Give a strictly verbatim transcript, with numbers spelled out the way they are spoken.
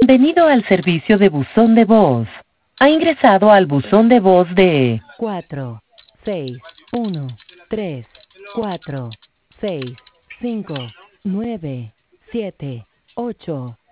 Bienvenido al servicio de buzón de voz. Ha ingresado al buzón de voz de cuatro seis uno tres cuatro seis cinco nueve siete ocho.